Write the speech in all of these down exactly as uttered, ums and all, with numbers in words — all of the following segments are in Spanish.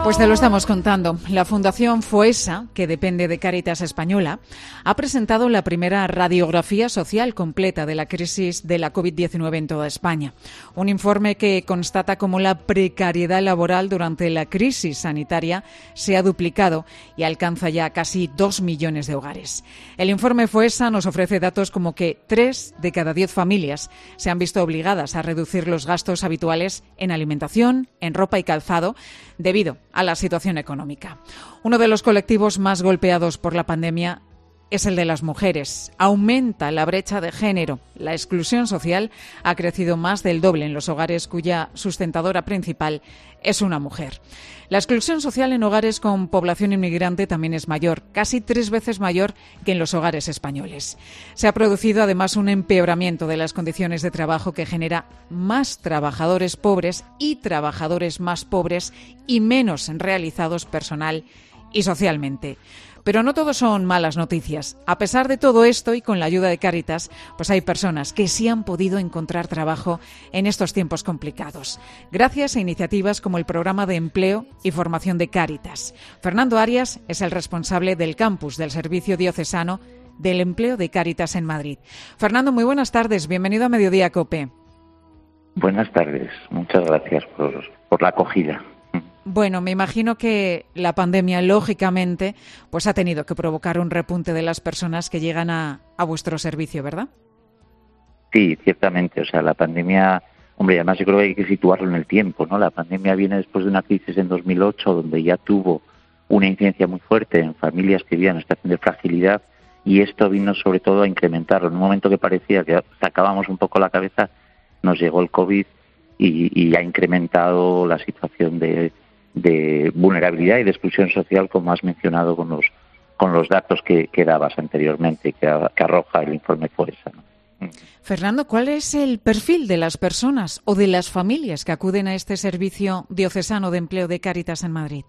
Pues te lo estamos contando. La Fundación FOESA, que depende de Cáritas Española, ha presentado la primera radiografía social completa de la crisis de la covid diecinueve en toda España. Un informe que constata cómo la precariedad laboral durante la crisis sanitaria se ha duplicado y alcanza ya casi dos millones de hogares. El informe FOESA nos ofrece datos como que tres de cada diez familias se han visto obligadas a reducir los gastos habituales en alimentación, en ropa y calzado, debido a la situación económica. Uno de los colectivos más golpeados por la pandemia es el de las mujeres. Aumenta la brecha de género. La exclusión social ha crecido más del doble en los hogares cuya sustentadora principal es una mujer. La exclusión social en hogares con población inmigrante también es mayor, casi tres veces mayor que en los hogares españoles. Se ha producido además un empeoramiento de las condiciones de trabajo que genera más trabajadores pobres y trabajadores más pobres y menos realizados personal y socialmente. Pero no todo son malas noticias. A pesar de todo esto y con la ayuda de Cáritas, pues hay personas que sí han podido encontrar trabajo en estos tiempos complicados, gracias a iniciativas como el Programa de Empleo y Formación de Cáritas. Fernando Arias es el responsable del campus del Servicio Diocesano del Empleo de Cáritas en Madrid. Fernando, muy buenas tardes. Bienvenido a Mediodía COPE. Buenas tardes. Muchas gracias por, por la acogida. Bueno, me imagino que la pandemia, lógicamente, pues ha tenido que provocar un repunte de las personas que llegan a, a vuestro servicio, ¿verdad? Sí, ciertamente. O sea, la pandemia, hombre, además yo creo que hay que situarlo en el tiempo, ¿no? La pandemia viene después de una crisis en dos mil ocho, donde ya tuvo una incidencia muy fuerte en familias que vivían en situación de fragilidad, y esto vino sobre todo a incrementarlo. En un momento que parecía que sacábamos un poco la cabeza, nos llegó el COVID y, y ha incrementado la situación de de vulnerabilidad y de exclusión social, como has mencionado con los con los datos que, que dabas anteriormente, que, que arroja el informe FOESA, ¿no? Fernando, ¿cuál es el perfil de las personas o de las familias que acuden a este servicio diocesano de empleo de Cáritas en Madrid?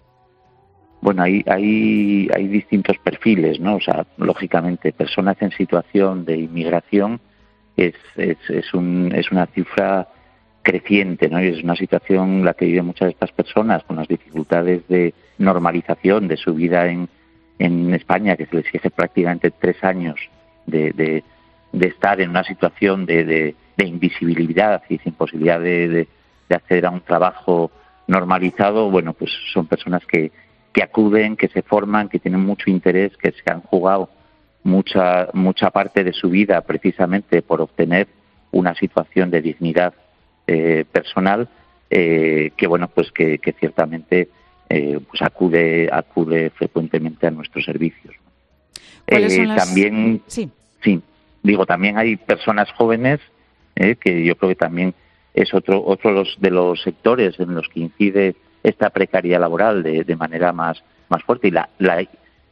Bueno, hay, hay, hay distintos perfiles, ¿no? O sea, lógicamente, personas en situación de inmigración es, es, es, un, es una cifra creciente, ¿no? Y es una situación la que viven muchas de estas personas con las dificultades de normalización de su vida en, en España, que se les exige prácticamente tres años de, de, de estar en una situación de, de, de invisibilidad y sin posibilidad de, de, de acceder a un trabajo normalizado. Bueno, pues son personas que, que acuden, que se forman, que tienen mucho interés, que se han jugado mucha, mucha parte de su vida precisamente por obtener una situación de dignidad Eh, personal, eh, que bueno, pues que, que ciertamente eh, pues acude acude frecuentemente a nuestros servicios. ¿Cuáles son Eh, las... También, sí. sí, digo, también hay personas jóvenes, eh, que yo creo que también es otro otro de los, de los sectores en los que incide esta precariedad laboral de, de manera más más fuerte, y la, la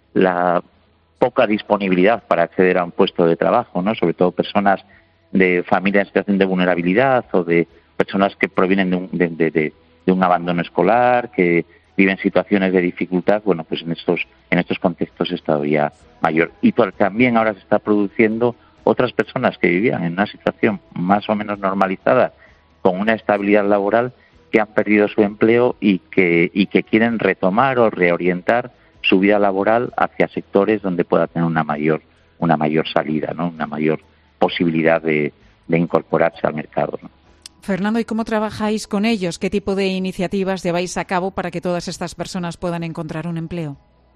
la poca disponibilidad para acceder a un puesto de trabajo, ¿no? Sobre todo personas de familias en situación de vulnerabilidad o de personas que provienen de un, de, de, de, de un abandono escolar, que viven situaciones de dificultad. Bueno, pues en estos en estos contextos es todavía mayor. Y también ahora se está produciendo otras personas que vivían en una situación más o menos normalizada, con una estabilidad laboral, que han perdido su empleo y que y que quieren retomar o reorientar su vida laboral hacia sectores donde pueda tener una mayor una mayor salida, ¿no? Una mayor posibilidad de, de incorporarse al mercado, ¿no? Fernando, ¿y cómo trabajáis con ellos? ¿Qué tipo de iniciativas lleváis a cabo para que todas estas personas puedan encontrar un empleo?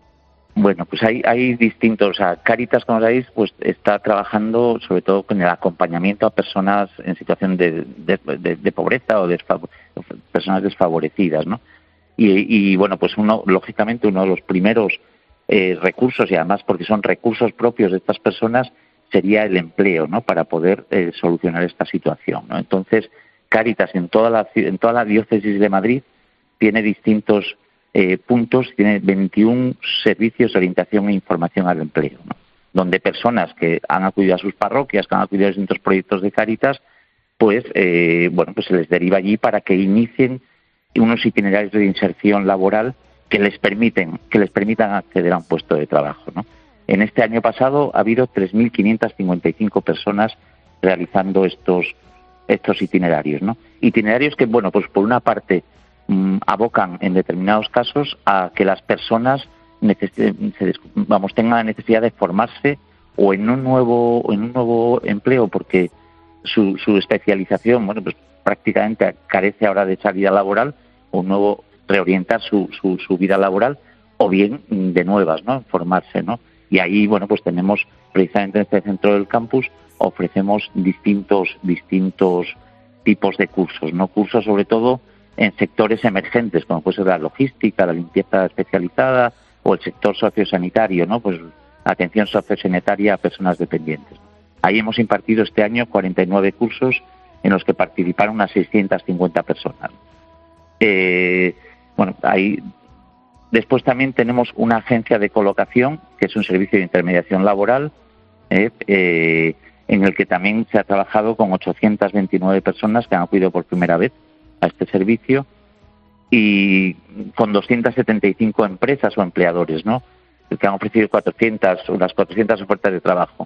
Bueno, pues hay, hay distintos. O sea, Cáritas, como sabéis, pues está trabajando sobre todo con el acompañamiento a personas en situación de, de, de, de pobreza o de personas desfavorecidas, ¿no? Y, y bueno, pues uno, lógicamente, uno de los primeros eh, recursos, y además porque son recursos propios de estas personas, sería el empleo, ¿no? Para poder eh, solucionar esta situación, ¿no? Entonces, Cáritas en toda la en toda la diócesis de Madrid tiene distintos eh, puntos, tiene veintiún servicios de orientación e información al empleo, ¿no? Donde personas que han acudido a sus parroquias, que han acudido a distintos proyectos de Cáritas, pues eh, bueno, pues se les deriva allí para que inicien unos itinerarios de inserción laboral que les permiten que les permitan acceder a un puesto de trabajo, ¿no? En este año pasado ha habido tres mil quinientas cincuenta y cinco personas realizando estos estos itinerarios, ¿no? Itinerarios que, bueno, pues por una parte mmm, abocan en determinados casos a que las personas neces- se, vamos, tengan la necesidad de formarse o en un nuevo en un nuevo empleo, porque su, su especialización, bueno, pues prácticamente carece ahora de salida laboral, o nuevo reorientar su, su, su vida laboral, o bien de nuevas, ¿no? Formarse, ¿no? Y ahí, bueno, pues tenemos precisamente en este centro del campus ofrecemos distintos distintos tipos de cursos, ¿no? Cursos sobre todo en sectores emergentes, como puede ser la logística, la limpieza especializada o el sector sociosanitario, ¿no? Pues atención sociosanitaria a personas dependientes. Ahí hemos impartido este año cuarenta y nueve cursos en los que participaron unas seiscientas cincuenta personas. Eh, bueno, ahí después también tenemos una agencia de colocación, que es un servicio de intermediación laboral, eh, eh, en el que también se ha trabajado con ochocientas veintinueve personas que han acudido por primera vez a este servicio y con doscientas setenta y cinco empresas o empleadores, ¿no? Que han ofrecido cuatrocientas, unas cuatrocientas ofertas de trabajo.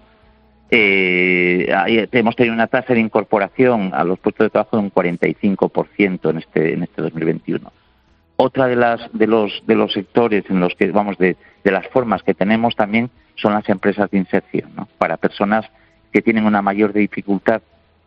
Eh, hemos tenido una tasa de incorporación a los puestos de trabajo de un cuarenta y cinco por ciento en este en este dos mil veintiuno. Otra de las de los de los sectores en los que vamos de, de las formas que tenemos también son las empresas de inserción, ¿no? Para personas que tienen una mayor dificultad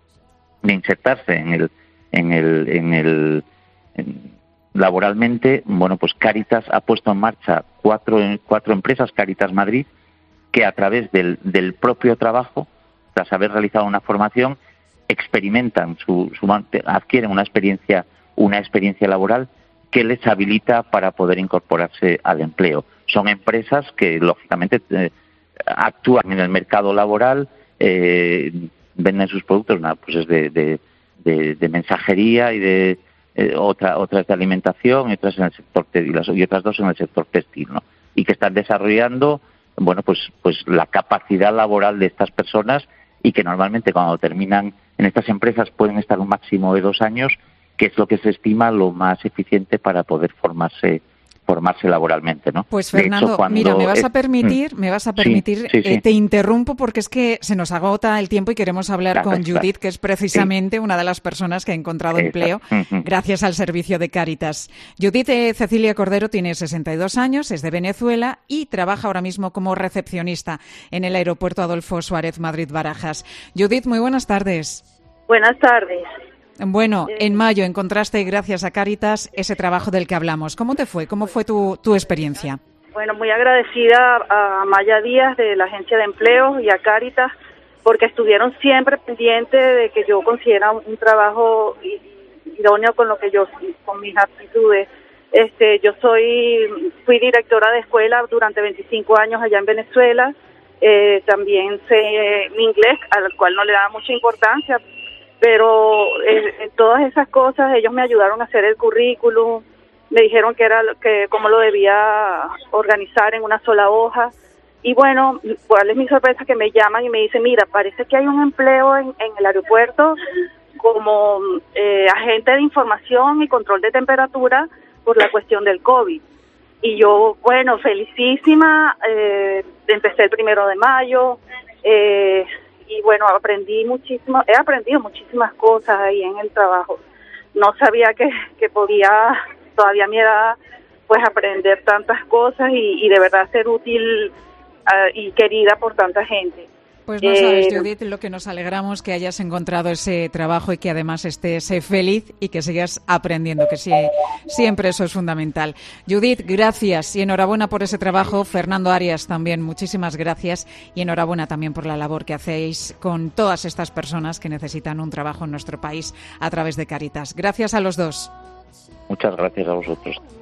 de insertarse en el en el en el en, laboralmente. Bueno, pues Cáritas ha puesto en marcha cuatro cuatro empresas, Cáritas Madrid, que a través del, del propio trabajo, tras haber realizado una formación, experimentan su, su adquieren una experiencia una experiencia laboral que les habilita para poder incorporarse al empleo. Son empresas que lógicamente eh, actúan en el mercado laboral, eh, venden sus productos, nada, pues es de, de, de, de mensajería y de eh, otra otras de alimentación y otras en el sector y, las, y otras dos en el sector textil, ¿no? Y que están desarrollando, bueno, pues pues la capacidad laboral de estas personas, y que normalmente cuando terminan en estas empresas pueden estar un máximo de dos años, que es lo que se estima lo más eficiente para poder formarse formarse laboralmente, ¿no? Pues Fernando, hecho, mira, me vas a permitir, me vas a permitir, sí, sí, sí. Eh, te interrumpo porque es que se nos agota el tiempo y queremos hablar claro, con Judith, claro. que es precisamente sí. una de las personas que ha encontrado Exacto. empleo uh-huh. gracias al servicio de Cáritas. Judith eh, Cecilia Cordero tiene sesenta y dos años, es de Venezuela y trabaja ahora mismo como recepcionista en el aeropuerto Adolfo Suárez Madrid-Barajas. Judith, muy buenas tardes. Buenas tardes. Bueno, en mayo encontraste, gracias a Cáritas, ese trabajo del que hablamos. ¿Cómo te fue? ¿Cómo fue tu, tu experiencia? Bueno, muy agradecida a Maya Díaz de la Agencia de Empleo y a Cáritas, porque estuvieron siempre pendientes de que yo consiguiera un, un trabajo idóneo con lo que yo, con mis aptitudes. Este, yo soy, fui directora de escuela durante veinticinco años allá en Venezuela. Eh, también sé mi inglés, al cual no le daba mucha importancia, pero eh, en todas esas cosas ellos me ayudaron a hacer el currículum, me dijeron que era que cómo lo debía organizar en una sola hoja, y bueno, cuál es mi sorpresa que me llaman y me dicen, mira, parece que hay un empleo en, en el aeropuerto como eh, agente de información y control de temperatura por la cuestión del COVID. Y yo, bueno, felicísima, eh, empecé el primero de mayo, eh, y bueno, aprendí muchísimo, he aprendido muchísimas cosas ahí en el trabajo. No sabía que, que podía, todavía a mi edad, pues aprender tantas cosas y, y de verdad ser útil uh, y querida por tanta gente. Pues no sabes, eh, Judith, lo que nos alegramos que hayas encontrado ese trabajo y que además estés feliz y que sigas aprendiendo, que sí, siempre eso es fundamental. Judith, gracias y enhorabuena por ese trabajo. Fernando Arias también, muchísimas gracias y enhorabuena también por la labor que hacéis con todas estas personas que necesitan un trabajo en nuestro país a través de Cáritas. Gracias a los dos. Muchas gracias a vosotros.